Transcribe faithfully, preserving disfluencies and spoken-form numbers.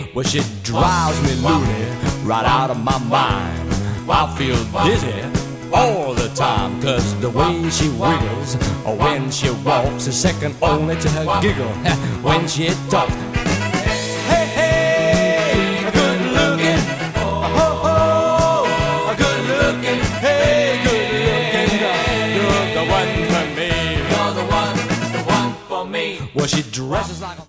Well, she drives me loony, right out of my mind. I feel dizzy all the time, cause the way she wiggles when she walks is second only to her giggle when she talks. Hey, hey, good looking, oh, oh, good looking, hey, good looking, you're the one for me, you're the one, the one for me. Well, she dresses like a